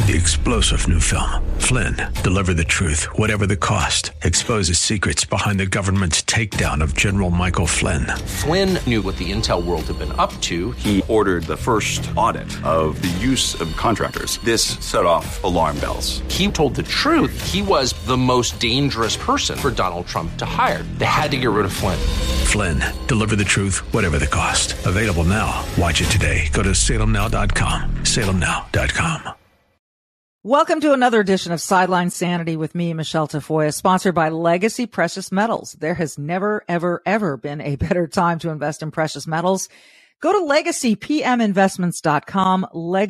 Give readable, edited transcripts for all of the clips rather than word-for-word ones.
The explosive new film, Flynn, deliver the truth, whatever the cost, exposes secrets behind the government's takedown of General Michael Flynn. Flynn knew what the intel world had been up to. He ordered the first audit of the use of contractors. This set off alarm bells. He told the truth. He was the most dangerous person for Donald Trump to hire. They had to get rid of Flynn. Flynn, deliver the truth, whatever the cost. Available now. Watch it today. Go to salemnow.com. salemnow.com. Welcome to another edition of Sideline Sanity with me, Michelle Tafoya, sponsored by Legacy Precious Metals. There has never, ever, ever been a better time to invest in precious metals. Go to legacypminvestments.com,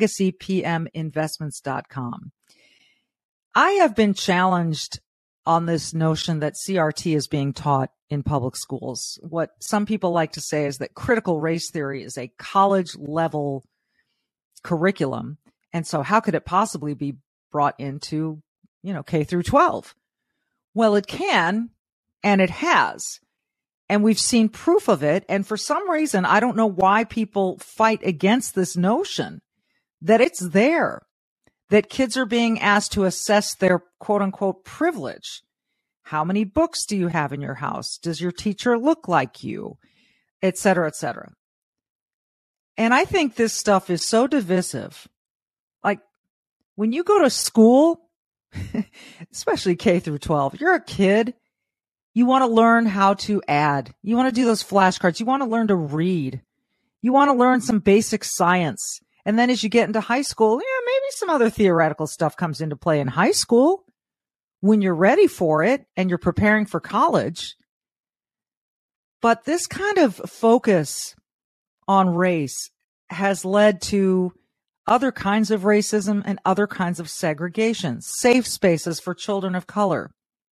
legacypminvestments.com. I have been challenged on this notion that CRT is being taught in public schools. What some people like to say is that critical race theory is a college-level curriculum. And so how could it possibly be brought into, K through 12? Well, it can, and it has. And we've seen proof of it. And for some reason, I don't know why people fight against this notion that it's there, that kids are being asked to assess their quote unquote privilege. How many books do you have in your house? Does your teacher look like you? Et cetera, et cetera. And I think this stuff is so divisive. Like, when you go to school, especially K through 12, you're a kid. You want to learn how to add. You want to do those flashcards. You want to learn to read. You want to learn some basic science. And then as you get into high school, maybe some other theoretical stuff comes into play in high school when you're ready for it and you're preparing for college. But this kind of focus on race has led to other kinds of racism and other kinds of segregation. Safe spaces for children of color.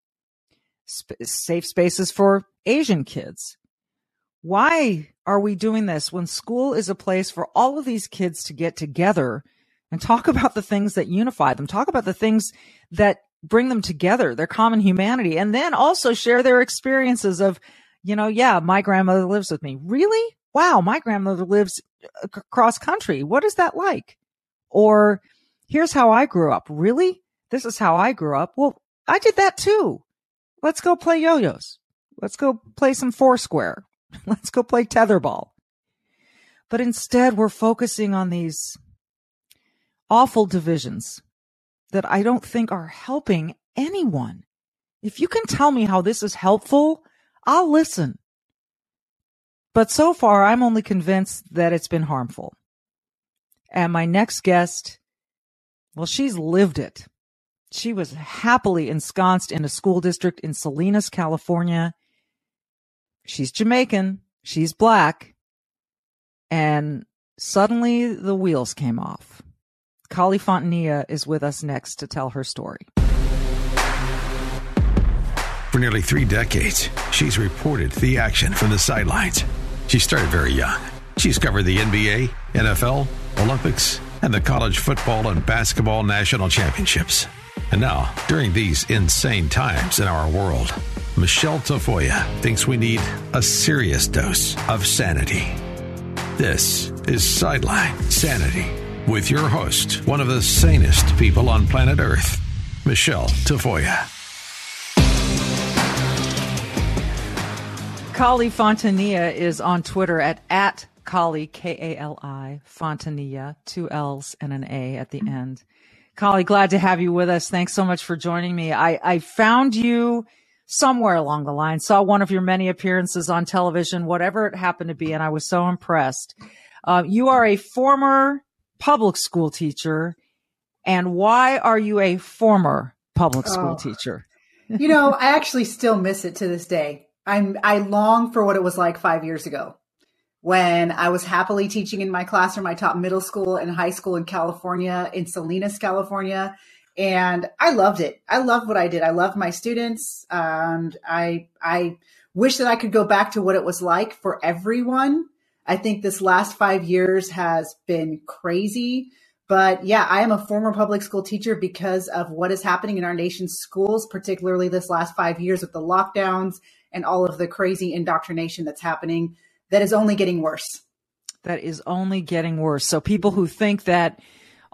Safe spaces for Asian kids. Why are we doing this when school is a place for all of these kids to get together and talk about the things that unify them, talk about the things that bring them together, their common humanity, and then also share their experiences of, my grandmother lives with me. Really? Wow, my grandmother lives across country. What is that like? Or here's how I grew up. Really? This is how I grew up. Well, I did that too. Let's go play yo-yos. Let's go play some Foursquare. Let's go play tetherball. But instead, we're focusing on these awful divisions that I don't think are helping anyone. If you can tell me how this is helpful, I'll listen. But so far, I'm only convinced that it's been harmful. And my next guest, well, she's lived it. She was happily ensconced in a school district in Salinas, California. She's Jamaican. She's black. And suddenly the wheels came off. Kali Fontanilla is with us next to tell her story. For nearly 3 decades, she's reported the action from the sidelines. She started very young. She's covered the NBA, NFL, Olympics, and the college football and basketball national championships. And now, during these insane times in our world, Michelle Tafoya thinks we need a serious dose of sanity. This is Sideline Sanity with your host, one of the sanest people on planet Earth, Michelle Tafoya. Kali Fontanilla is on Twitter at Kali, Kali, Fontanilla, 2 L's and an A at the end. Kali, glad to have you with us. Thanks so much for joining me. I found you somewhere along the line, saw one of your many appearances on television, whatever it happened to be, and I was so impressed. You are a former public school teacher. And why are you a former public school teacher? I actually still miss it to this day. I long for what it was like 5 years ago when I was happily teaching in my classroom. I taught middle school and high school in California, in Salinas, California. And I loved it. I loved what I did. I loved my students. And I wish that I could go back to what it was like for everyone. I think this last 5 years has been crazy. But yeah, I am a former public school teacher because of what is happening in our nation's schools, particularly this last 5 years with the lockdowns and all of the crazy indoctrination that's happening that is only getting worse. That is only getting worse. So people who think that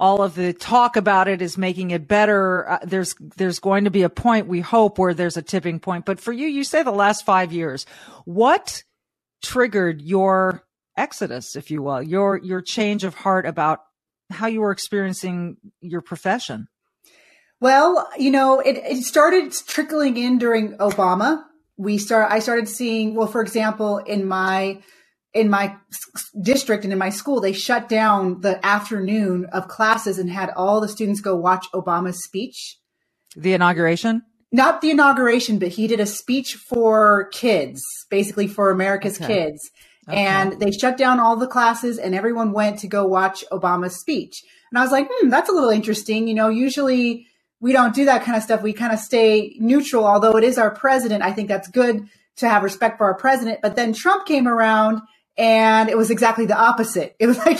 all of the talk about it is making it better. There's going to be a point, we hope, where there's a tipping point. But for you, you say the last 5 years. What triggered your exodus, if you will, your change of heart about how you were experiencing your profession? Well, it started trickling in during Obama. I started seeing, well, for example, in my district and in my school, they shut down the afternoon of classes and had all the students go watch Obama's speech. The inauguration? Not the inauguration, but he did a speech for kids, basically for America's kids. Okay. And they shut down all the classes and everyone went to go watch Obama's speech. And I was like, that's a little interesting. Usually we don't do that kind of stuff. We kind of stay neutral, although it is our president. I think that's good to have respect for our president. But then Trump came around and it was exactly the opposite. It was like,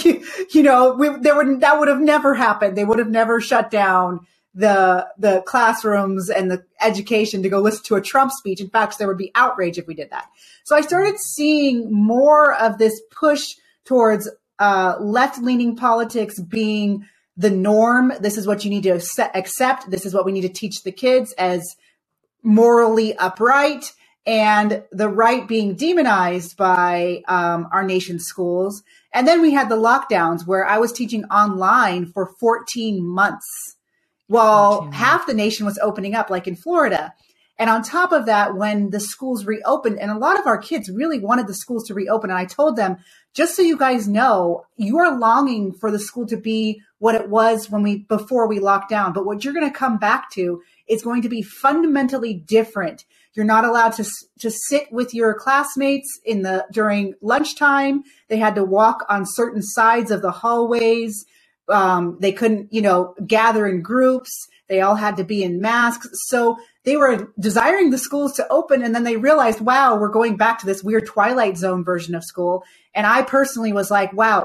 that would have never happened. They would have never shut down the classrooms and the education to go listen to a Trump speech. In fact, there would be outrage if we did that. So I started seeing more of this push towards left-leaning politics being the norm. This is what you need to accept. This is what we need to teach the kids as morally upright, and the right being demonized by our nation's schools. And then we had the lockdowns where I was teaching online for 14 months while half the nation was opening up, like in Florida. And on top of that, when the schools reopened, and a lot of our kids really wanted the schools to reopen, and I told them, just so you guys know, you are longing for the school to be what it was before we locked down. But what you're going to come back to is going to be fundamentally different. You're not allowed to sit with your classmates during lunchtime. They had to walk on certain sides of the hallways. They couldn't, gather in groups. They all had to be in masks. So they were desiring the schools to open, and then they realized, wow, we're going back to this weird Twilight Zone version of school. And I personally was like, wow,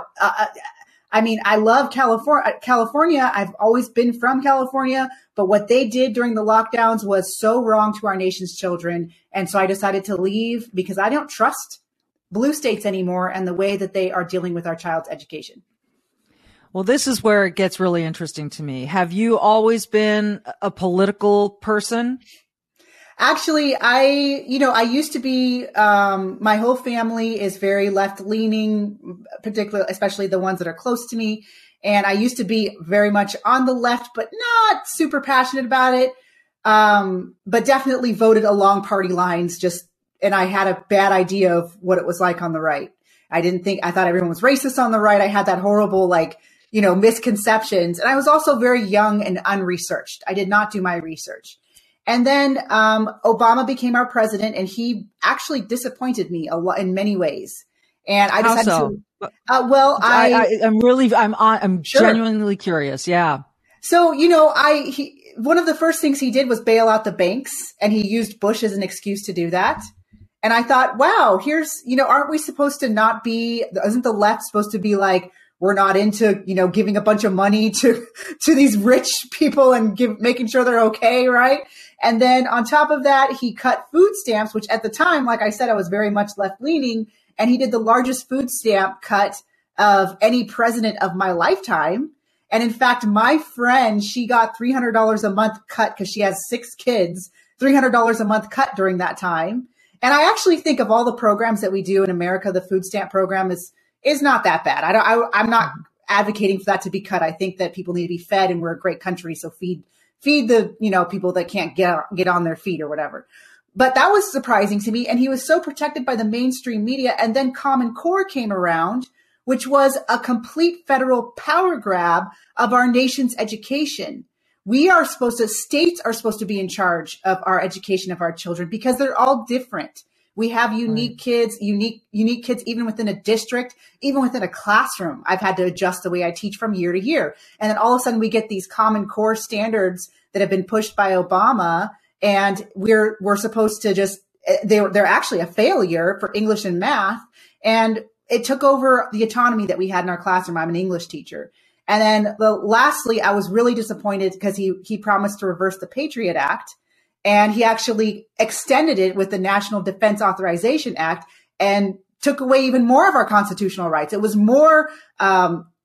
I love California. I've always been from California, but what they did during the lockdowns was so wrong to our nation's children. And so I decided to leave because I don't trust blue states anymore and the way that they are dealing with our child's education. Well, this is where it gets really interesting to me. Have you always been a political person? Actually, I used to be, my whole family is very left leaning, particularly, especially the ones that are close to me. And I used to be very much on the left, but not super passionate about it. But definitely voted along party lines and I had a bad idea of what it was like on the right. I thought everyone was racist on the right. I had that horrible, misconceptions. And I was also very young and unresearched. I did not do my research. And then Obama became our president, and he actually disappointed me a lot in many ways. And I decided to. I'm sure. Genuinely curious. Yeah. So one of the first things he did was bail out the banks, and he used Bush as an excuse to do that. And I thought, wow, aren't we supposed to not be? Isn't the left supposed to be like, we're not into, giving a bunch of money to these rich people and making sure they're okay, right? And then on top of that, he cut food stamps, which at the time, like I said, I was very much left leaning, and he did the largest food stamp cut of any president of my lifetime. And in fact, my friend, she got $300 a month cut because she has 6 kids, $300 a month cut during that time. And I actually think of all the programs that we do in America, the food stamp program is not that bad. I'm not advocating for that to be cut. I think that people need to be fed, and we're a great country. So feed the, people that can't get on their feet or whatever. But that was surprising to me. And he was so protected by the mainstream media. And then Common Core came around, which was a complete federal power grab of our nation's education. States are supposed to be in charge of our education of our children because they're all different. We have unique kids, unique kids, even within a district, even within a classroom. I've had to adjust the way I teach from year to year. And then all of a sudden we get these Common Core standards that have been pushed by Obama. And we're supposed to they're actually a failure for English and math. And it took over the autonomy that we had in our classroom. I'm an English teacher. And then lastly, I was really disappointed because he promised to reverse the Patriot Act. And he actually extended it with the National Defense Authorization Act and took away even more of our constitutional rights. It was more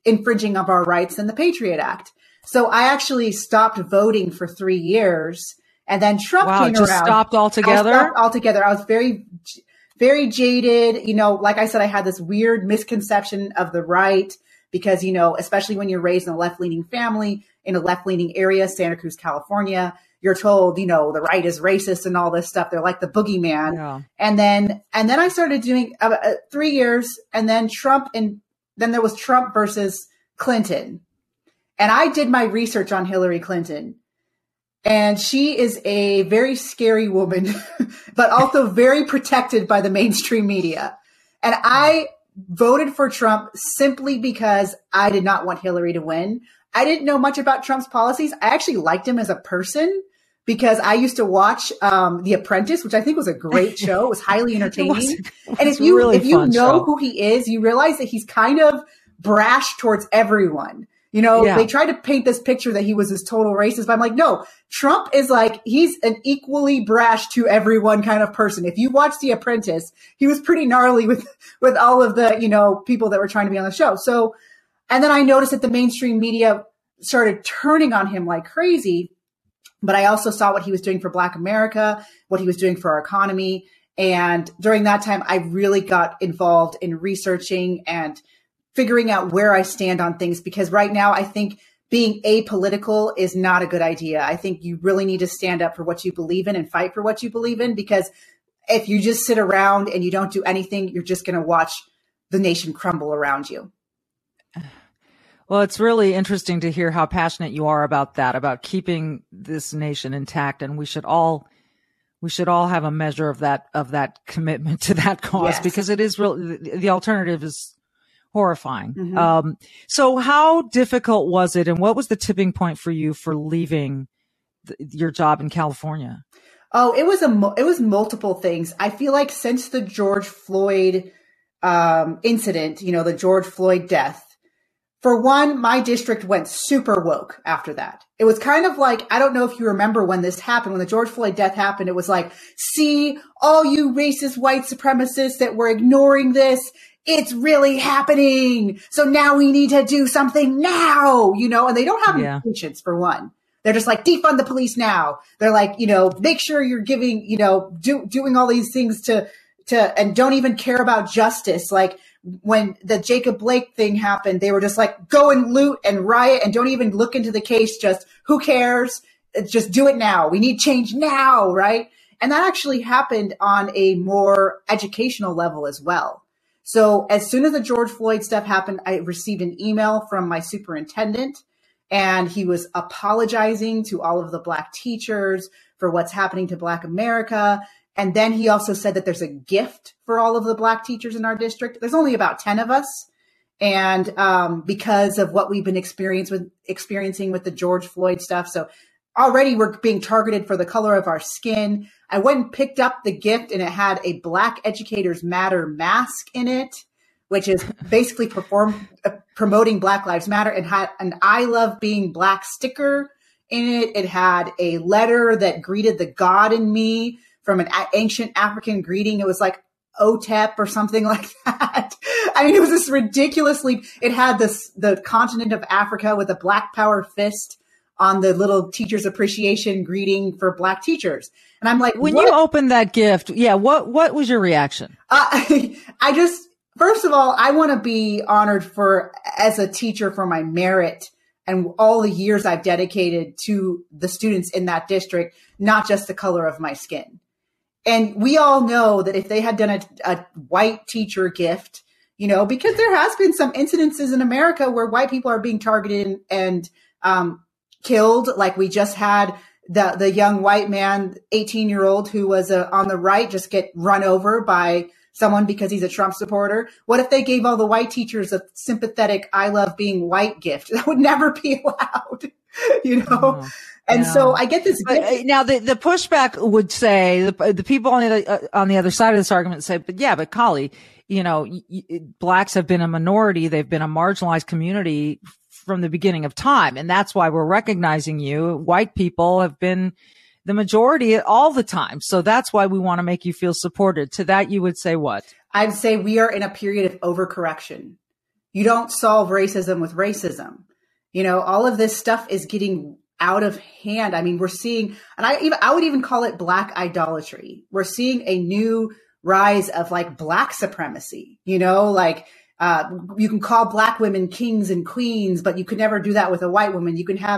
infringing of our rights than the Patriot Act. So I actually stopped voting for 3 years. And then Trump came just around. Stopped altogether? I stopped altogether. I was very, very jaded. You know, like I said, I had this weird misconception of the right because, you know, especially when you're raised in a left-leaning family, in a left-leaning area, Santa Cruz, California, you're told, you know, the right is racist and all this stuff. They're like the boogeyman. Yeah. And then I started doing 3 years, and then then there was Trump versus Clinton. And I did my research on Hillary Clinton. And she is a very scary woman, but also very protected by the mainstream media. And I voted for Trump simply because I did not want Hillary to win. I didn't know much about Trump's policies. I actually liked him as a person because I used to watch The Apprentice, which I think was a great show. It was highly entertaining. And if you know who he is, you realize that he's kind of brash towards everyone. You know, They tried to paint this picture that he was this total racist, but I'm like, no, Trump is like, he's an equally brash to everyone kind of person. If you watch The Apprentice, he was pretty gnarly with all of the, you know, people that were trying to be on the show. So, and then I noticed that the mainstream media started turning on him like crazy, but I also saw what he was doing for Black America, what he was doing for our economy. And during that time, I really got involved in researching and figuring out where I stand on things, because right now I think being apolitical is not a good idea. I think you really need to stand up for what you believe in and fight for what you believe in, because if you just sit around and you don't do anything, you're just going to watch the nation crumble around you. Well, it's really interesting to hear how passionate you are about that, about keeping this nation intact. And we should all have a measure of that commitment to that cause, because it is real. The alternative is horrifying. Mm-hmm. So how difficult was it, and what was the tipping point for you for leaving your job in California? Oh, it was multiple things. I feel like since the George Floyd incident, you know, the George Floyd death, for one, my district went super woke after that. It was kind of like, I don't know if you remember when this happened, when the George Floyd death happened, it was like, see, all you racist white supremacists that were ignoring this, it's really happening. So now we need to do something now, you know, and they don't have any patience, for one. They're just like, defund the police now. They're like, you know, make sure you're giving, you know, doing all these things to, and don't even care about justice. Like when the Jacob Blake thing happened, they were just like, go and loot and riot and don't even look into the case. Just who cares? Just do it now. We need change now. Right. And that actually happened on a more educational level as well. So as soon as the George Floyd stuff happened, I received an email from my superintendent, and he was apologizing to all of the Black teachers for what's happening to Black America. And then he also said that there's a gift for all of the Black teachers in our district. There's only about 10 of us. And because of what we've been experiencing with the George Floyd stuff. So already we're being targeted for the color of our skin. I went and picked up the gift, and it had a Black Educators Matter mask in it, which is basically promoting Black Lives Matter. It had an I Love Being Black sticker in it. It had a letter that greeted the God in me from an ancient African greeting. It was like Otep or something like that. I mean, it was this ridiculously, it had the continent of Africa with a Black Power fist on the little teacher's appreciation greeting for Black teachers. And I'm like, when you opened that gift, what was your reaction? I just, first of all, I want to be honored as a teacher for my merit and all the years I've dedicated to the students in that district, not just the color of my skin. And we all know that if they had done a white teacher gift, you know, because there has been some incidences in America where white people are being targeted and killed. Like we just had the young white man, 18-year-old, who was on the right, just get run over by someone because he's a Trump supporter. What if they gave all the white teachers a sympathetic I Love Being White gift? That would never be allowed, you know? Oh, and so I get this. But, now the pushback would say, the people on the other side of this argument say, but Kali, you know, Blacks have been a minority. They've been a marginalized community from the beginning of time. And that's why we're recognizing you. White people have been the majority all the time. So that's why we want to make you feel supported. To that, you would say what? I'd say we are in a period of overcorrection. You don't solve racism with racism. You know, all of this stuff is getting out of hand. I mean, we're seeing, and I would even call it Black idolatry. We're seeing a new rise of like Black supremacy, you know, like, you can call Black women kings and queens, but you could never do that with a white woman.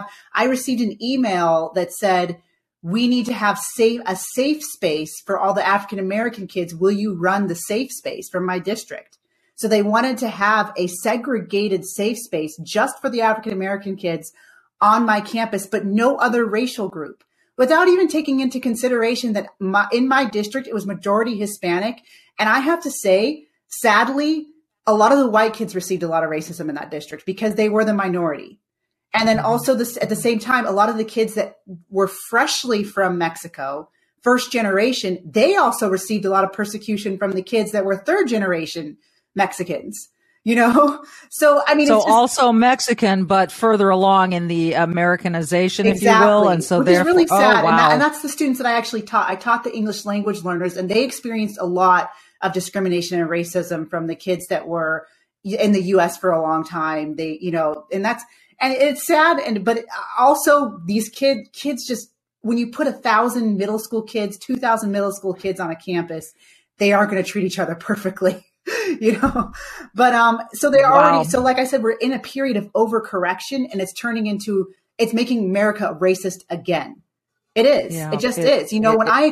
I received an email that said, we need to have a safe space for all the African-American kids. Will you run the safe space from my district? So they wanted to have a segregated safe space just for the African-American kids on my campus, but no other racial group, without even taking into consideration that in my district, it was majority Hispanic. And I have to say, sadly, a lot of the white kids received a lot of racism in that district because they were the minority. And then also at the same time, a lot of the kids that were freshly from Mexico, first generation, they also received a lot of persecution from the kids that were third generation Mexicans, you know? So, I mean, so also Mexican, but further along in the Americanization, if you will. And so which is really sad. Oh, wow. And that's the students that I actually taught. I taught the English language learners, and they experienced a lot of discrimination and racism from the kids that were in the US for a long time. They, you know, and it's sad. But also these kids just, when you put 1,000 middle school kids, 2,000 middle school kids on a campus, they aren't going to treat each other perfectly, you know? But, so they're already, so like I said, we're in a period of overcorrection, and it's making America racist again. It is. Yeah, it just is. You know, when I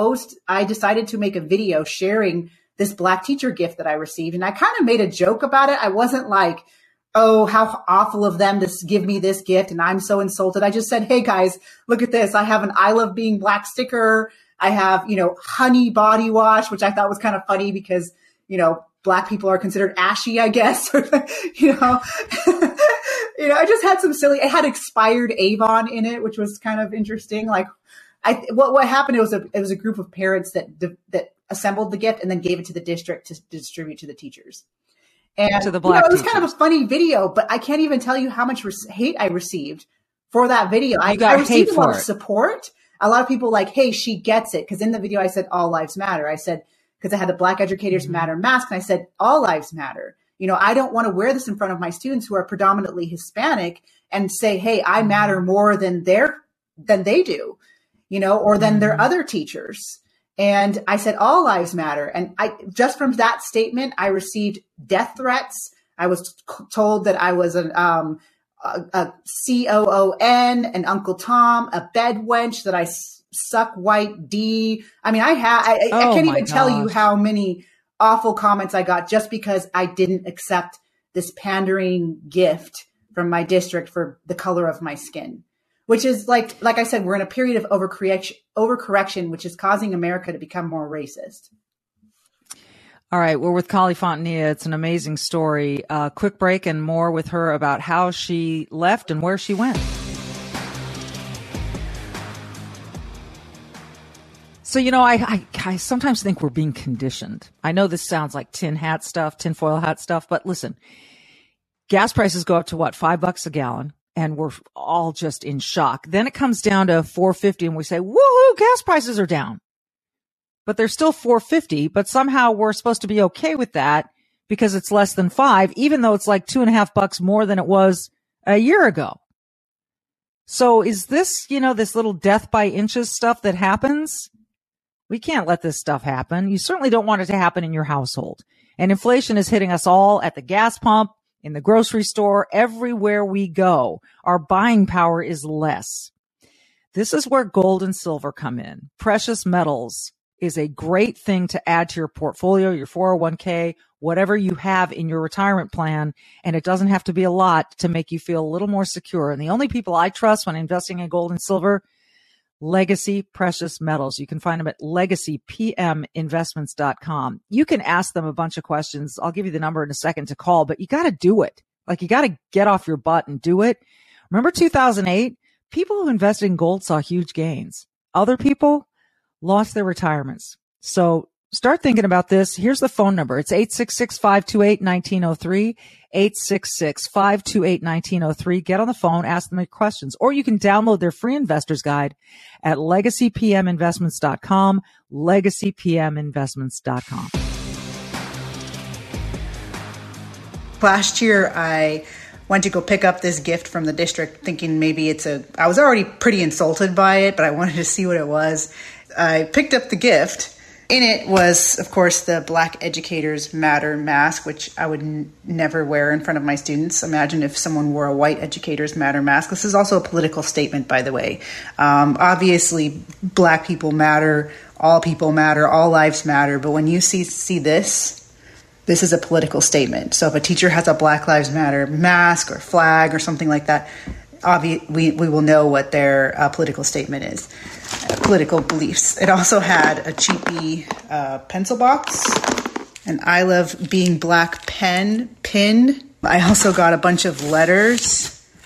decided to make a video sharing this Black teacher gift that I received, and I kind of made a joke about it. I wasn't like, oh, how awful of them to give me this gift, and I'm so insulted. I just said, hey guys, look at this. I have an I Love Being Black sticker. I have, you know, honey body wash, which I thought was kind of funny because, you know, Black people are considered ashy, I guess. You know, you know, I just had it had expired Avon in it, which was kind of interesting. Like, what happened? It was a group of parents that assembled the gift and then gave it to the district to distribute to the teachers. And to the Black it was teachers. Kind of a funny video, but I can't even tell you how much hate I received for that video. I received a lot of support. A lot of people like, hey, she gets it. Because in the video, I said, all lives matter. I said, because I had the Black Educators Matter mask, and I said, all lives matter. You know, I don't want to wear this in front of my students who are predominantly Hispanic and say, hey, I matter more than they do, you know, or than their other teachers. And I said, all lives matter. And just from that statement, I received death threats. I was told that I was a COON, an Uncle Tom, a bed wench, that I suck white D. I mean, I can't even tell you how many awful comments I got just because I didn't accept this pandering gift from my district for the color of my skin, which is like I said, we're in a period of overcorrection, which is causing America to become more racist. All right. We're with Kali Fontanilla. It's an amazing story. Quick break and more with her about how she left and where she went. So, you know, I sometimes think we're being conditioned. I know this sounds like tinfoil hat stuff, but listen, gas prices go up to what, $5 a gallon, and we're all just in shock. Then it comes down to $4.50 and we say, woohoo, gas prices are down. But they're still $4.50, but somehow we're supposed to be okay with that because it's less than $5, even though it's like $2.50 more than it was a year ago. So is this, you know, this little death by inches stuff that happens? We can't let this stuff happen. You certainly don't want it to happen in your household. And inflation is hitting us all at the gas pump, in the grocery store, everywhere we go. Our buying power is less. This is where gold and silver come in. Precious metals is a great thing to add to your portfolio, your 401k, whatever you have in your retirement plan. And it doesn't have to be a lot to make you feel a little more secure. And the only people I trust when investing in gold and silver, Legacy Precious Metals. You can find them at legacypminvestments.com. You can ask them a bunch of questions. I'll give you the number in a second to call, but you got to do it. Like, you got to get off your butt and do it. Remember 2008? People who invested in gold saw huge gains. Other people lost their retirements. So start thinking about this. Here's the phone number. It's 866-528-1903, 866-528-1903. Get on the phone, ask them questions, or you can download their free investor's guide at legacypminvestments.com, legacypminvestments.com. Last year, I went to go pick up this gift from the district thinking maybe I was already pretty insulted by it, but I wanted to see what it was. I picked up the gift. In it was, of course, the Black Educators Matter mask, which I would never wear in front of my students. Imagine if someone wore a White Educators Matter mask. This is also a political statement, by the way. Obviously, Black people matter, all lives matter. But when you see this is a political statement. So if a teacher has a Black Lives Matter mask or flag or something like that, we will know what their political statement is. Political beliefs. It also had a cheapy pencil box, an I Love Being Black pin. I also got a bunch of letters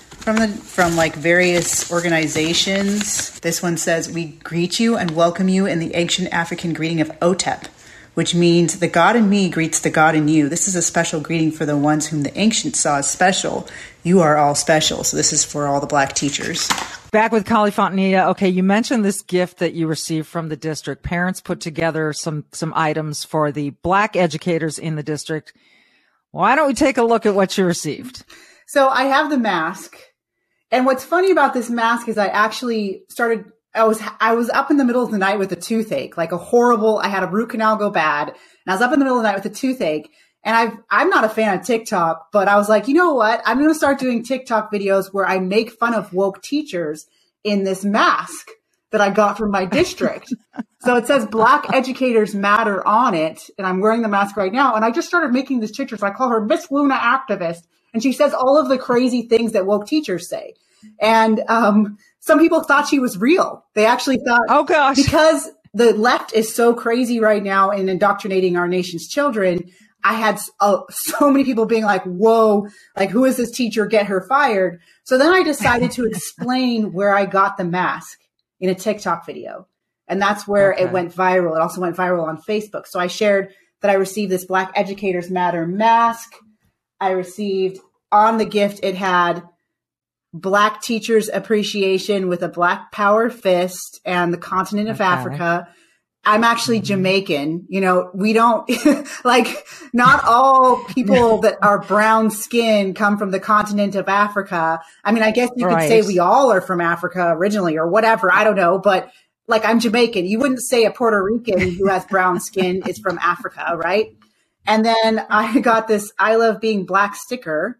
from like various organizations. This one says, "We greet you and welcome you in the ancient African greeting of Otep, which means the God in me greets the God in you. This is a special greeting for the ones whom the ancients saw as special. You are all special." So this is for all the Black teachers. Back with Kali Fontanilla. Okay, you mentioned this gift that you received from the district. Parents put together some items for the Black educators in the district. Why don't we take a look at what you received? So I have the mask. And what's funny about this mask is I actually I was up in the middle of the night with a toothache, like I had a root canal go bad, and I was up in the middle of the night with a toothache. And I'm not a fan of TikTok, but I was like, you know what? I'm going to start doing TikTok videos where I make fun of woke teachers in this mask that I got from my district. So it says Black Educators Matter on it. And I'm wearing the mask right now. And I just started making this picture. So I call her Miss Luna Activist. And she says all of the crazy things that woke teachers say. And some people thought she was real. They actually thought, oh gosh, because the left is so crazy right now in indoctrinating our nation's children. I had so many people being like, whoa, like, who is this teacher? Get her fired. So then I decided to explain where I got the mask in a TikTok video. And that's where it went viral. It also went viral on Facebook. So I shared that I received this Black Educators Matter mask. I received on the gift, it had Black Teachers Appreciation with a Black Power fist and the continent of Africa. I'm actually Jamaican. You know, we don't like, not all people that are brown skin come from the continent of Africa. I mean, I guess you could say we all are from Africa originally or whatever. I don't know. But like, I'm Jamaican. You wouldn't say a Puerto Rican who has brown skin is from Africa, right? And then I got this I Love Being Black sticker,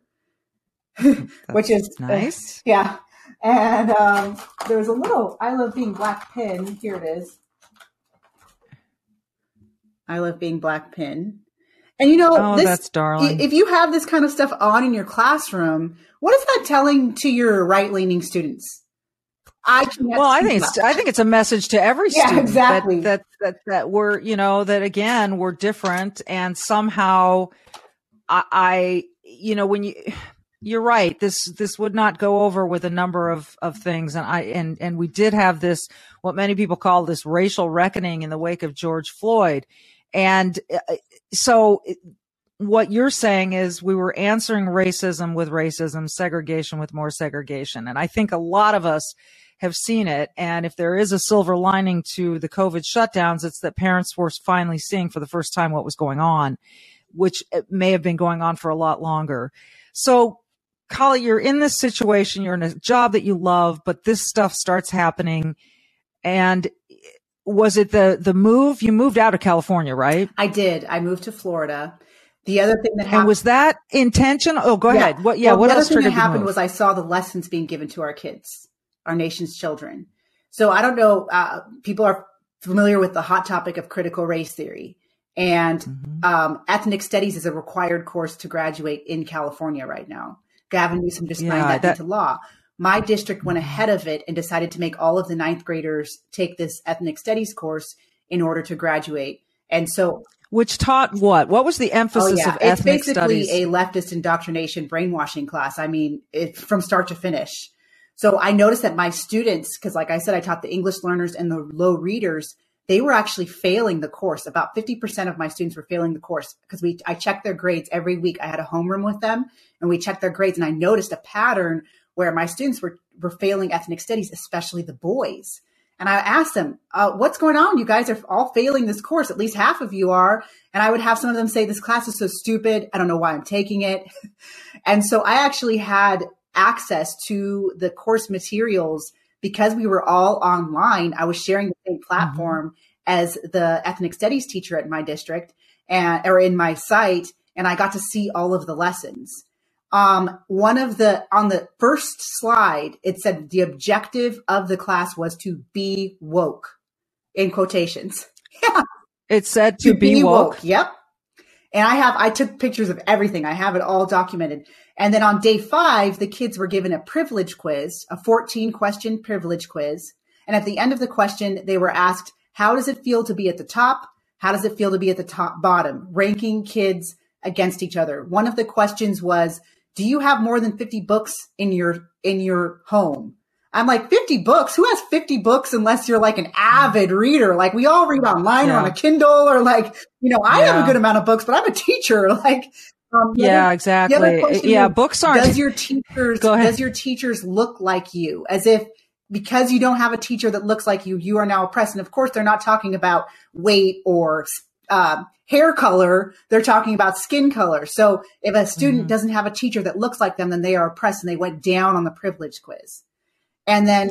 which is nice. Yeah. And there was a little I Love Being Black pin. Here it is. I Love Being Black pin. And you know, that's darling. If you have this kind of stuff on in your classroom, what is that telling to your right-leaning students? I think it's a message to every student. Exactly. That we're, you know, that again, we're different, and somehow you're right. This would not go over with a number of things. And we did have this, what many people call this racial reckoning in the wake of George Floyd. And so what you're saying is we were answering racism with racism, segregation with more segregation. And I think a lot of us have seen it. And if there is a silver lining to the COVID shutdowns, it's that parents were finally seeing for the first time what was going on, which may have been going on for a lot longer. So, Kali, you're in this situation, you're in a job that you love, but this stuff starts happening. And was it the move? You moved out of California, right? I did. I moved to Florida. The other thing that happened. And was that intentional? Oh, go ahead. What else triggered the move? The other thing that happened was I saw the lessons being given to our kids, our nation's children. So I don't know, people are familiar with the hot topic of critical race theory. And ethnic studies is a required course to graduate in California right now. Gavin Newsom just signed that into law. My district went ahead of it and decided to make all of the 9th graders take this ethnic studies course in order to graduate. And so, which taught what? What was the emphasis of ethnic studies? It's basically a leftist indoctrination brainwashing class. I mean, from start to finish. So I noticed that my students, because like I said, I taught the English learners and the low readers, they were actually failing the course. About 50% of my students were failing the course because I checked their grades every week. I had a homeroom with them and we checked their grades, and I noticed a pattern where my students were failing ethnic studies, especially the boys. And I asked them, what's going on? You guys are all failing this course. At least half of you are. And I would have some of them say, this class is so stupid. I don't know why I'm taking it. And so I actually had access to the course materials because we were all online. I was sharing the same platform as the ethnic studies teacher at my district or in my site. And I got to see all of the lessons. On the first slide, it said the objective of the class was to be woke, in quotations. Yeah. It said to be woke. Yep. And I took pictures of everything. I have it all documented. And then on day 5, the kids were given a privilege quiz, a 14-question privilege quiz. And at the end of the question, they were asked, how does it feel to be at the top? How does it feel to be at the bottom? Ranking kids against each other. One of the questions was, do you have more than 50 books in your home? I'm like, 50 books? Who has 50 books unless you're like an avid reader? Like we all read online or on a Kindle or like, I have a good amount of books, but I'm a teacher. Like, exactly. Yeah. Books aren't. Does your teachers look like you? As if because you don't have a teacher that looks like you, you are now oppressed. And of course, they're not talking about weight or hair color. They're talking about skin color. So if a student doesn't have a teacher that looks like them, then they are oppressed and they went down on the privilege quiz. And then,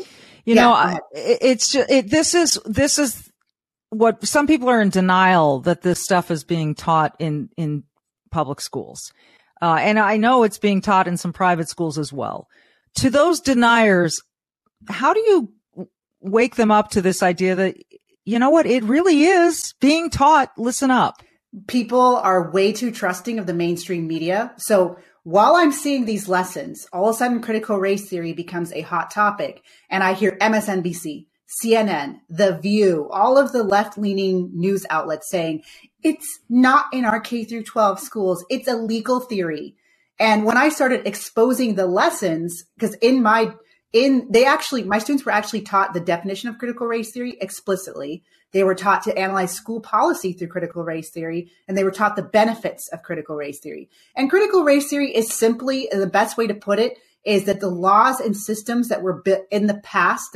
this is what some people are in denial that this stuff is being taught in public schools. And I know it's being taught in some private schools as well. To those deniers, how do you wake them up to this idea that, you know what, it really is being taught? Listen up. People are way too trusting of the mainstream media. So while I'm seeing these lessons, all of a sudden critical race theory becomes a hot topic. And I hear MSNBC, CNN, The View, all of the left-leaning news outlets saying, it's not in our K through 12 schools. It's a legal theory. And when I started exposing the lessons, because my students were actually taught the definition of critical race theory explicitly. They were taught to analyze school policy through critical race theory, and they were taught the benefits of critical race theory. And critical race theory is simply, the best way to put it is that the laws and systems that were built in the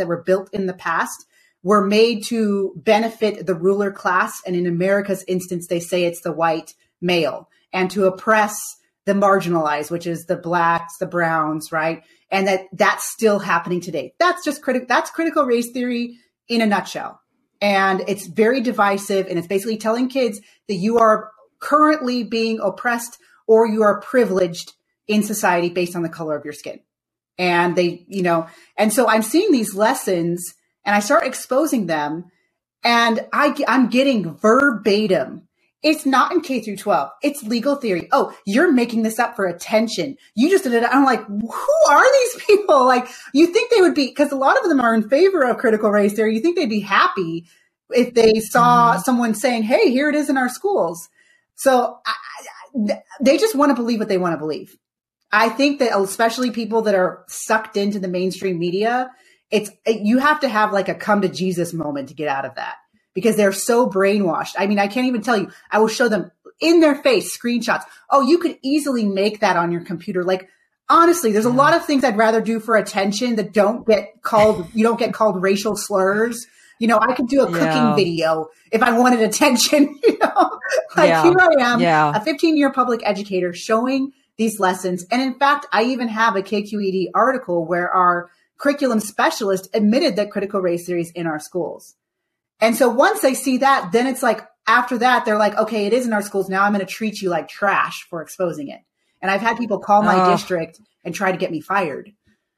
past were made to benefit the ruler class. And in America's instance, they say it's the white male, and to oppress the marginalized, which is the blacks, the browns, right? And that's still happening today. That's critical race theory in a nutshell. And it's very divisive. And it's basically telling kids that you are currently being oppressed or you are privileged in society based on the color of your skin. And and so I'm seeing these lessons and I start exposing them and I'm getting verbatim. It's not in K through 12. It's legal theory. Oh, you're making this up for attention. You just did it. I'm like, who are these people? Like, you think they would be, because a lot of them are in favor of critical race theory. You think they'd be happy if they saw someone saying, hey, here it is in our schools. So they just want to believe what they want to believe. I think that especially people that are sucked into the mainstream media, you have to have like a come to Jesus moment to get out of that. Because they're so brainwashed. I mean, I can't even tell you. I will show them in their face screenshots. Oh, you could easily make that on your computer. Like, honestly, there's a lot of things I'd rather do for attention that you don't get called racial slurs. I could do a cooking video if I wanted attention, Here I am, a 15-year public educator showing these lessons. And in fact, I even have a KQED article where our curriculum specialist admitted that critical race theory is in our schools. And so once they see that, then it's like, after that, they're like, okay, it is in our schools. Now I'm going to treat you like trash for exposing it. And I've had people call my district and try to get me fired.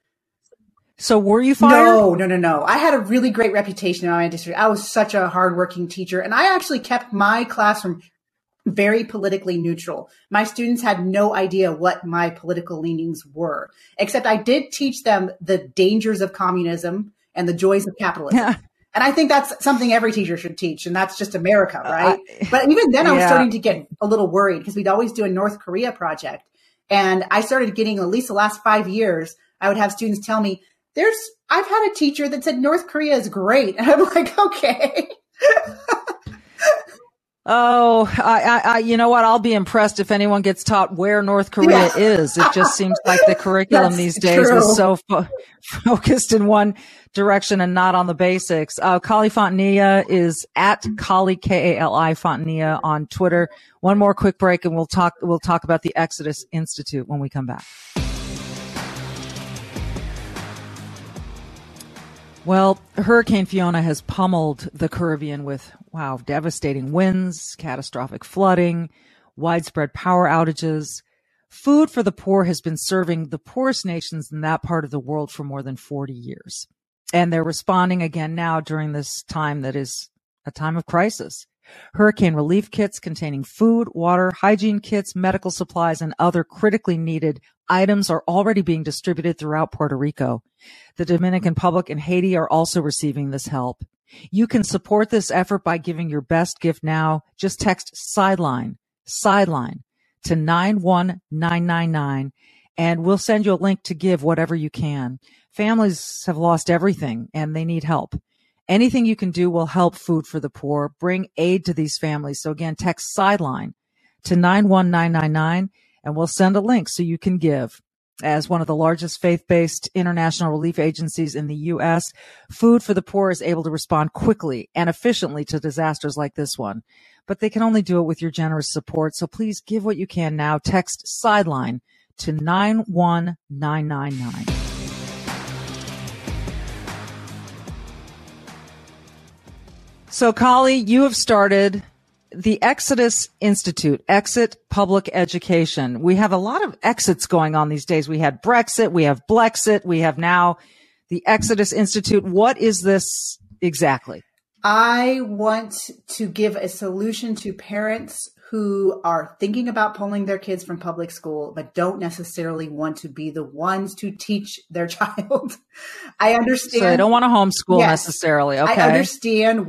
So were you fired? No. I had a really great reputation in my district. I was such a hardworking teacher. And I actually kept my classroom very politically neutral. My students had no idea what my political leanings were, except I did teach them the dangers of communism and the joys of capitalism. And I think that's something every teacher should teach. And that's just America, right? But even then I was starting to get a little worried because we'd always do a North Korea project. And I started getting, at least the last 5 years, I would have students tell me, I've had a teacher that said North Korea is great. And I'm like, okay. Oh, you know what? I'll be impressed if anyone gets taught where North Korea is. It just seems like the curriculum these days is so focused in one direction and not on the basics. Kali Fontanilla is at Kali, Kali Fontanilla on Twitter. One more quick break and we'll talk about the Exodus Institute when we come back. Well, Hurricane Fiona has pummeled the Caribbean with, devastating winds, catastrophic flooding, widespread power outages. Food for the Poor has been serving the poorest nations in that part of the world for more than 40 years. And they're responding again now during this time that is a time of crisis. Hurricane relief kits containing food, water, hygiene kits, medical supplies, and other critically needed items are already being distributed throughout Puerto Rico. The Dominican Republic and Haiti are also receiving this help. You can support this effort by giving your best gift now. Just text sideline to 91999 and we'll send you a link to give whatever you can. Families have lost everything and they need help. Anything you can do will help Food for the Poor, bring aid to these families. So again, text sideline to 91999 and we'll send a link so you can give. As one of the largest faith-based international relief agencies in the U.S., Food for the Poor is able to respond quickly and efficiently to disasters like this one. But they can only do it with your generous support. So please give what you can now. Text sideline to 91999. So, Kali, you have started the Exodus Institute, Exit Public Education. We have a lot of exits going on these days. We had Brexit, we have Blexit, we have now the Exodus Institute. What is this exactly? I want to give a solution to parents who are thinking about pulling their kids from public school, but don't necessarily want to be the ones to teach their child. I understand. So they don't want to homeschool necessarily. Okay. I understand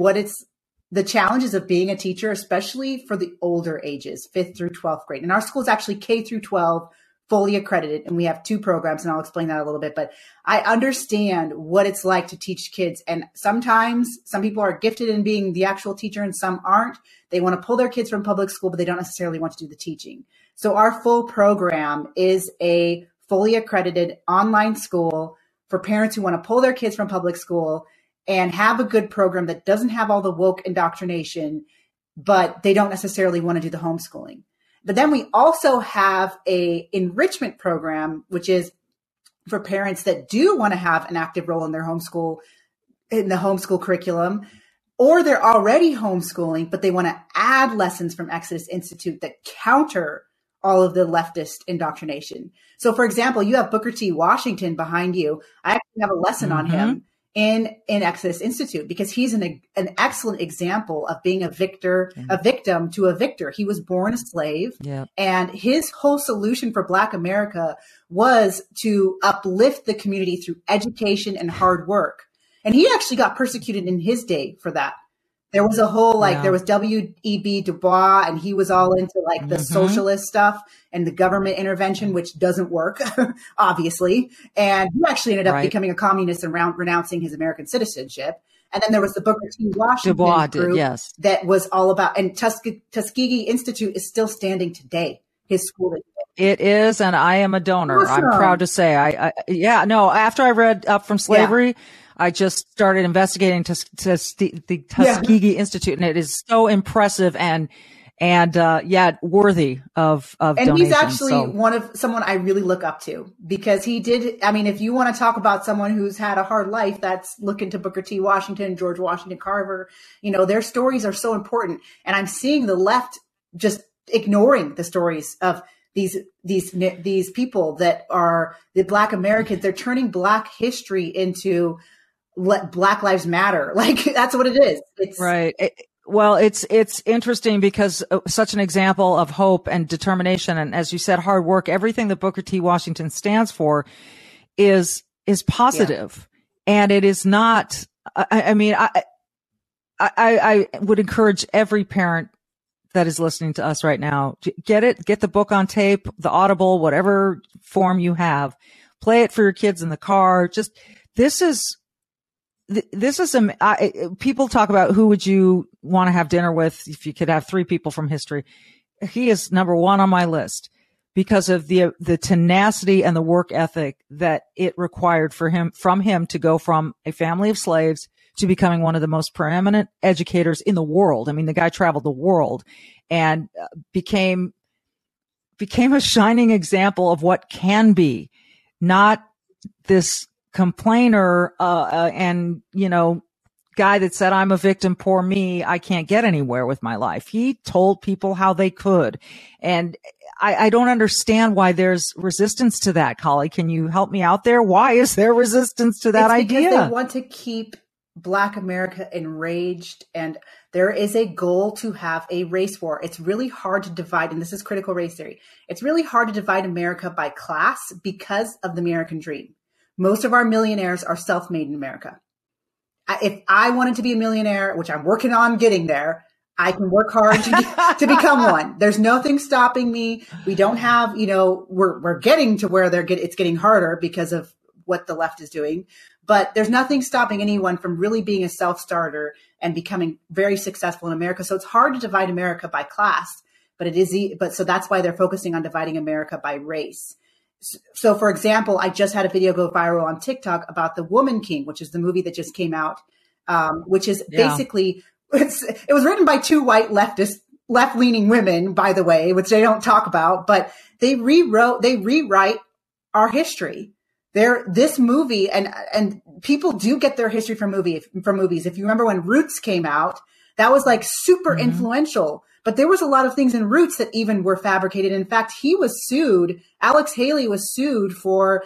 the challenges of being a teacher, especially for the older ages, 5th through 12th grade. And our school is actually K through 12, fully accredited. And we have 2 programs, and I'll explain that a little bit. But I understand what it's like to teach kids. And sometimes some people are gifted in being the actual teacher and some aren't. They want to pull their kids from public school, but they don't necessarily want to do the teaching. So our full program is a fully accredited online school for parents who want to pull their kids from public school and have a good program that doesn't have all the woke indoctrination, but they don't necessarily want to do the homeschooling. But then we also have a enrichment program, which is for parents that do want to have an active role in their homeschool, in the homeschool curriculum, or they're already homeschooling, but they want to add lessons from Exodus Institute that counter all of the leftist indoctrination. So for example, you have Booker T. Washington behind you. I actually have a lesson on him in Exodus Institute because he's an excellent example of being a victim to a victor. He was born a slave, and his whole solution for Black America was to uplift the community through education and hard work. And he actually got persecuted in his day for that. There was a whole, there was W.E.B. Du Bois, and he was all into the socialist stuff and the government intervention, which doesn't work, obviously. And he actually ended up becoming a communist and renouncing his American citizenship. And then there was the Booker T. Washington group that was all about, and Tuskegee Institute is still standing today. His school is. It is, and I am a donor. Awesome. I'm proud to say. After I read Up from Slavery, I just started investigating the Tuskegee Institute, and it is so impressive and worthy of and donations. He's actually someone I really look up to because he did. I mean, if you want to talk about someone who's had a hard life, that's looking to Booker T. Washington, George Washington Carver. Their stories are so important, and I'm seeing the left just ignoring the stories of these people that are the Black Americans. They're turning Black history into Black Lives Matter. That's what it is. It's right. It's interesting because such an example of hope and determination. And as you said, hard work, everything that Booker T. Washington stands for is positive. And it is not, I would encourage every parent that is listening to us right now, get the book on tape, the Audible, whatever form you have, play it for your kids in the car. this is people talk about who would you want to have dinner with if you could have 3 people from history. He is number 1 on my list because of the tenacity and the work ethic that it required from him to go from a family of slaves to becoming one of the most preeminent educators in the world. I mean, the guy traveled the world and became a shining example of what can be, not this complainer, and, guy that said, I'm a victim, poor me, I can't get anywhere with my life. He told people how they could. And I don't understand why there's resistance to that, Kali. Can you help me out there? Why is there resistance to that idea? Because they want to keep Black America enraged, and there is a goal to have a race war. It's really hard to divide, and this is critical race theory. It's really hard to divide America by class because of the American dream. Most of our millionaires are self-made in America. If I wanted to be a millionaire, which I'm working on getting there, I can work hard to become one. There's nothing stopping me. We don't have, we're getting to where it's getting harder because of what the left is doing, but there's nothing stopping anyone from really being a self-starter and becoming very successful in America. So it's hard to divide America by class, so that's why they're focusing on dividing America by race. So for example, I just had a video go viral on TikTok about The Woman King, which is the movie that just came out, which is basically, it was written by 2 white left-leaning women, by the way, which they don't talk about, but they rewrite our history. This movie, and people do get their history from movies. If you remember when Roots came out, that was like super influential, but there was a lot of things in Roots that even were fabricated. In fact, Alex Haley was sued for,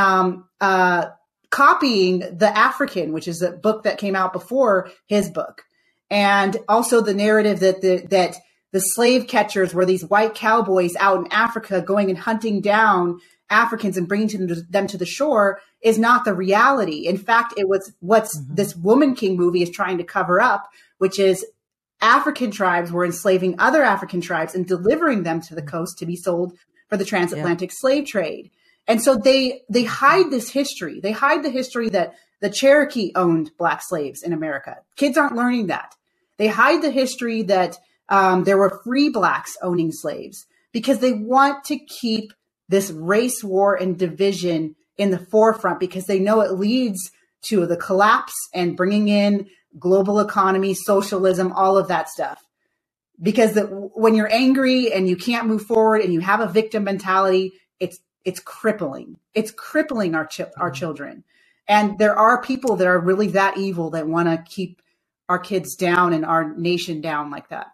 copying The African, which is a book that came out before his book. And also the narrative that the slave catchers were these white cowboys out in Africa going and hunting down Africans and bringing them to the shore is not the reality. In fact, it was this Woman King movie is trying to cover up, which is African tribes were enslaving other African tribes and delivering them to the coast to be sold for the transatlantic slave trade. And so they hide this history. They hide the history that the Cherokee owned Black slaves in America. Kids aren't learning that. They hide the history that there were free Blacks owning slaves because they want to keep this race war and division in the forefront because they know it leads to the collapse and bringing in global economy, socialism, all of that stuff. Because when you're angry and you can't move forward and you have a victim mentality, it's crippling. It's crippling our children. And there are people that are really that evil that want to keep our kids down and our nation down like that.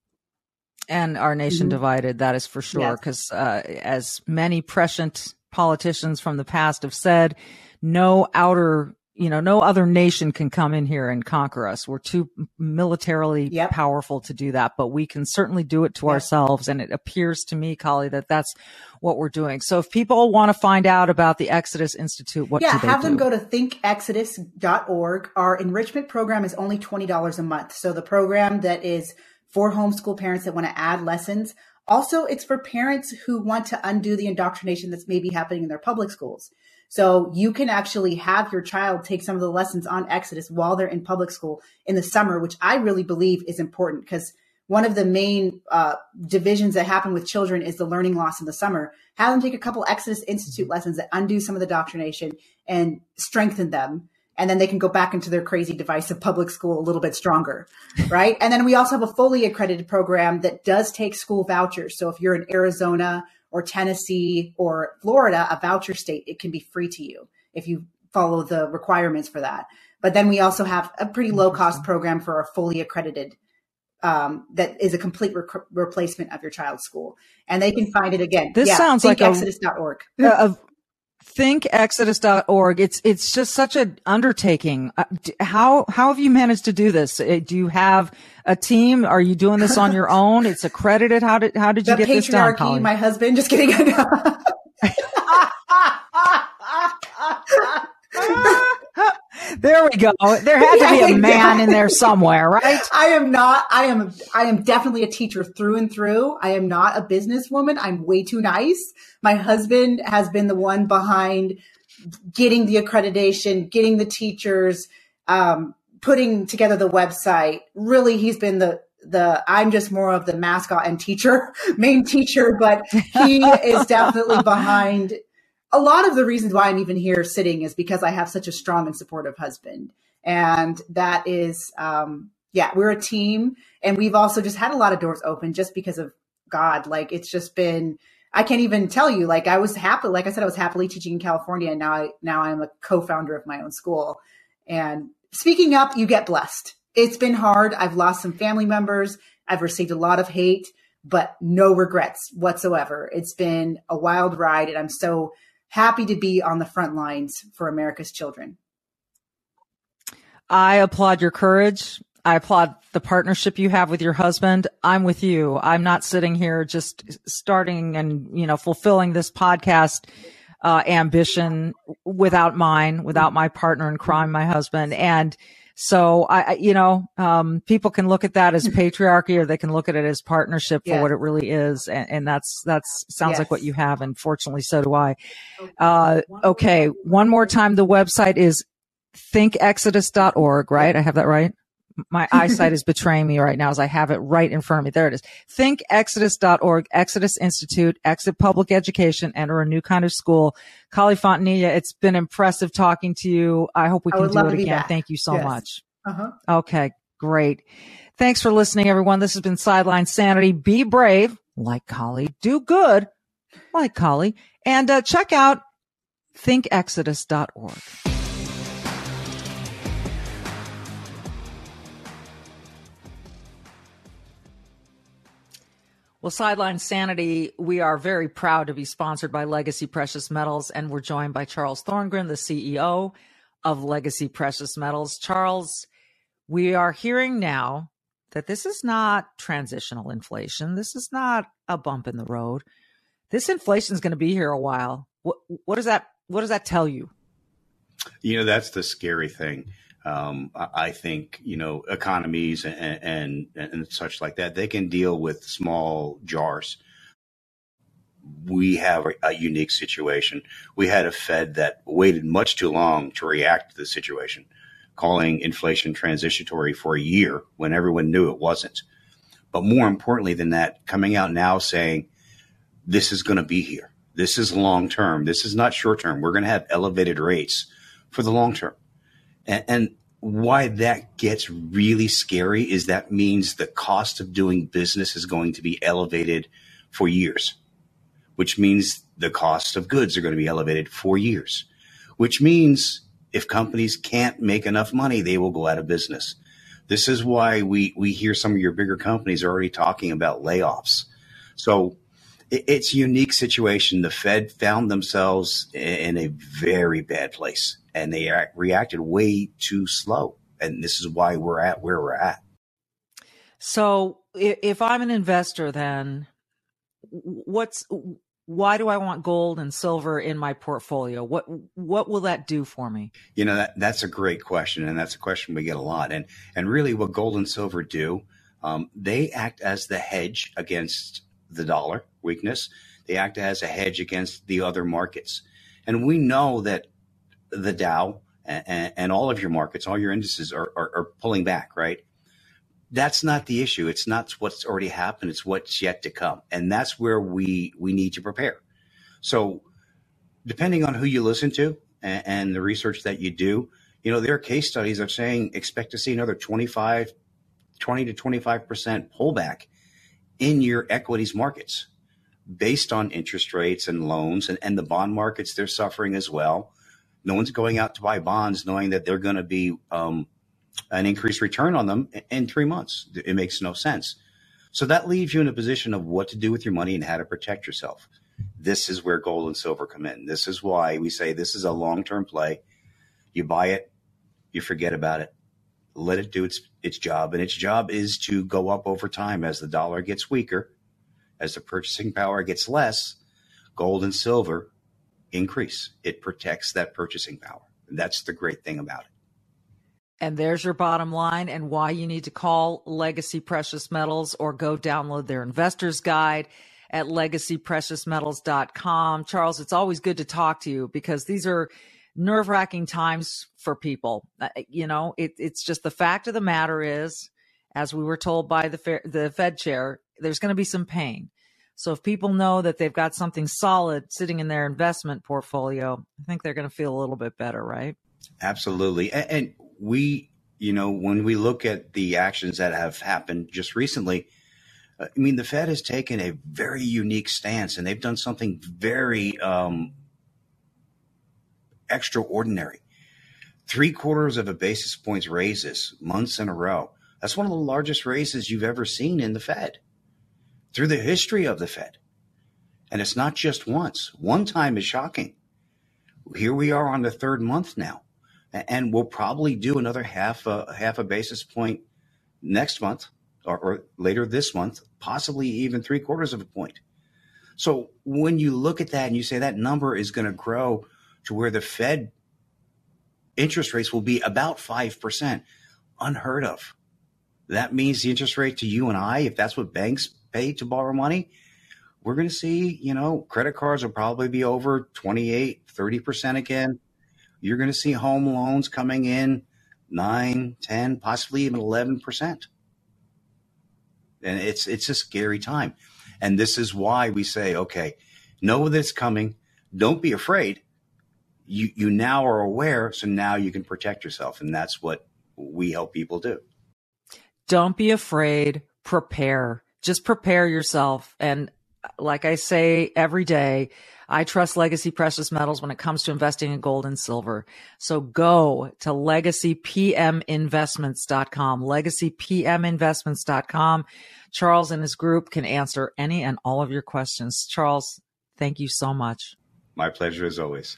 And our nation divided, that is for sure. Because as many prescient politicians from the past have said, no other nation can come in here and conquer us. We're too militarily powerful to do that, but we can certainly do it to ourselves. And it appears to me, Kali, that that's what we're doing. So if people want to find out about the Exodus Institute, what do they do? Have them go to thinkexodus.org. Our enrichment program is only $20 a month. So the program that is for homeschool parents that want to add lessons. Also, it's for parents who want to undo the indoctrination that's maybe happening in their public schools. So you can actually have your child take some of the lessons on Exodus while they're in public school in the summer, which I really believe is important because one of the main divisions that happen with children is the learning loss in the summer. Have them take a couple Exodus Institute lessons that undo some of the indoctrination and strengthen them. And then they can go back into their crazy divisive public school a little bit stronger, right? And then we also have a fully accredited program that does take school vouchers. So if you're in Arizona or Tennessee or Florida, a voucher state, it can be free to you if you follow the requirements for that. But then we also have a pretty low cost program for our fully accredited that is a complete replacement of your child's school. And they can find it again. This sounds like thinkexodus.org. Thinkexodus.org. It's just such an undertaking. How have you managed to do this? Do you have a team? Are you doing this on your own? It's accredited. How did you get this done, Kali? My husband, just kidding. There we go. There had to be a man in there somewhere, right? I am definitely a teacher through and through. I am not a businesswoman. I'm way too nice. My husband has been the one behind getting the accreditation, getting the teachers, putting together the website. Really, he's been I'm just more of the mascot and main teacher, but he is definitely behind a lot of the reasons why I'm even here sitting is because I have such a strong and supportive husband. And that is, we're a team, and we've also just had a lot of doors open just because of God. Like, it's just been, I can't even tell you, like, I was happily teaching in California, and now I'm a co-founder of my own school. And speaking up, you get blessed. It's been hard. I've lost some family members. I've received a lot of hate, but no regrets whatsoever. It's been a wild ride, and I'm so happy to be on the front lines for America's children. I applaud your courage. I applaud the partnership you have with your husband. I'm with you. I'm not sitting here just starting and, fulfilling this podcast ambition without my partner in crime, my husband. And so people can look at that as patriarchy, or they can look at it as partnership for what it really is. And that's sounds like what you have. And fortunately, so do I. Okay. One more time. The website is thinkexodus.org, right? I have that right? My eyesight is betraying me right now as I have it right in front of me. There it is. Thinkexodus.org, Exodus Institute, Exit Public Education, enter a new kind of school. Kali Fontanilla, it's been impressive talking to you. I hope we can do it again. Back. Thank you so much. Okay, great. Thanks for listening, everyone. This has been Sideline Sanity. Be brave, like Kali. Do good, like Kali. And check out thinkexodus.org. Well, Sideline Sanity, we are very proud to be sponsored by Legacy Precious Metals, and we're joined by Charles Thorngren, the CEO of Legacy Precious Metals. Charles, we are hearing now that this is not transitional inflation. This is not a bump in the road. This inflation is going to be here a while. What does that tell you? That's the scary thing. I think, economies and such like that, they can deal with small jars. We have a unique situation. We had a Fed that waited much too long to react to the situation, calling inflation transitory for a year when everyone knew it wasn't. But more importantly than that, coming out now saying, this is going to be here. This is long term. This is not short term. We're going to have elevated rates for the long term. And why that gets really scary is that means the cost of doing business is going to be elevated for years, which means the cost of goods are going to be elevated for years, which means if companies can't make enough money, they will go out of business. This is why we hear some of your bigger companies are already talking about layoffs. So it's a unique situation. The Fed found themselves in a very bad place, and they reacted way too slow. And this is why we're at where we're at. So if I'm an investor, then why do I want gold and silver in my portfolio? What will that do for me? That's a great question. And that's a question we get a lot. And really what gold and silver do, they act as the hedge against the dollar weakness. They act as a hedge against the other markets. And we know that the Dow and all of your markets, all your indices are pulling back, right? That's not the issue. It's not what's already happened. It's what's yet to come. And that's where we need to prepare. So depending on who you listen to and the research that you do, there are case studies of saying expect to see another 20 to 25% pullback in your equities markets based on interest rates and loans and the bond markets. They're suffering as well. No one's going out to buy bonds knowing that they're going to be an increased return on them in 3 months. It makes no sense. So that leaves you in a position of what to do with your money and how to protect yourself. This is where gold and silver come in. This is why we say this is a long-term play. You buy it, you forget about it. Let it do its job. And its job is to go up over time as the dollar gets weaker, as the purchasing power gets less. Gold and silver increase. It protects that purchasing power. And that's the great thing about it. And there's your bottom line and why you need to call Legacy Precious Metals or go download their investor's guide at legacypreciousmetals.com. Charles, it's always good to talk to you because these are nerve-wracking times for people. It's just the fact of the matter is, as we were told by the Fed chair, there's going to be some pain. So if people know that they've got something solid sitting in their investment portfolio, I think they're going to feel a little bit better, right? Absolutely. And we, when we look at the actions that have happened just recently, the Fed has taken a very unique stance, and they've done something very extraordinary. 0.75 of a basis points raises months in a row. That's one of the largest raises you've ever seen in the Fed through the history of the Fed. And it's not just once. One time is shocking. Here we are on the third month now, and we'll probably do another half a basis point next month or later this month, possibly even 0.75 of a point. So when you look at that and you say that number is going to grow to where the Fed interest rates will be about 5%, unheard of. That means the interest rate to you and I, if that's what banks pay to borrow money, we're going to see, credit cards will probably be over 28, 30% again. You're going to see home loans coming in 9, 10, possibly even 11%. And it's a scary time. And this is why we say, okay, know that it's coming. Don't be afraid. You now are aware, so now you can protect yourself. And that's what we help people do. Don't be afraid. Prepare. Just prepare yourself. And like I say every day, I trust Legacy Precious Metals when it comes to investing in gold and silver. So go to legacypminvestments.com, legacypminvestments.com. Charles and his group can answer any and all of your questions. Charles, thank you so much. My pleasure as always.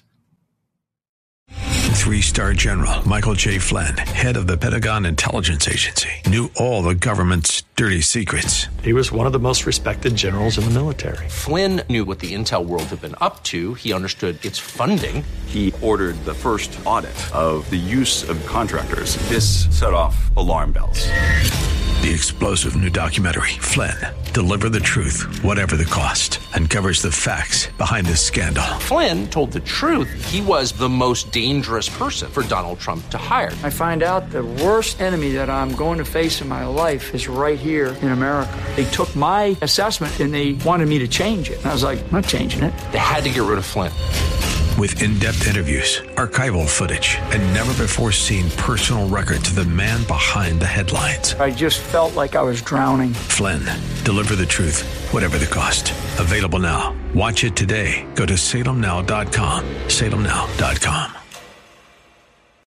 3-star General Michael J. Flynn, head of the Pentagon Intelligence Agency, knew all the government's dirty secrets. He was one of the most respected generals in the military. Flynn knew what the intel world had been up to. He understood its funding. He ordered the first audit of the use of contractors. This set off alarm bells. The explosive new documentary, Flynn, Deliver the Truth, Whatever the Cost, uncovers the facts behind this scandal. Flynn told the truth. He was the most dangerous person for Donald Trump to hire. I find out the worst enemy that I'm going to face in my life is right here in America. They took my assessment and they wanted me to change it. And I was like, I'm not changing it. They had to get rid of Flynn. With in-depth interviews, archival footage, and never-before-seen personal records of the man behind the headlines. I just felt like I was drowning. Flynn, Deliver the Truth, Whatever the Cost. Available now. Watch it today. Go to salemnow.com. salemnow.com.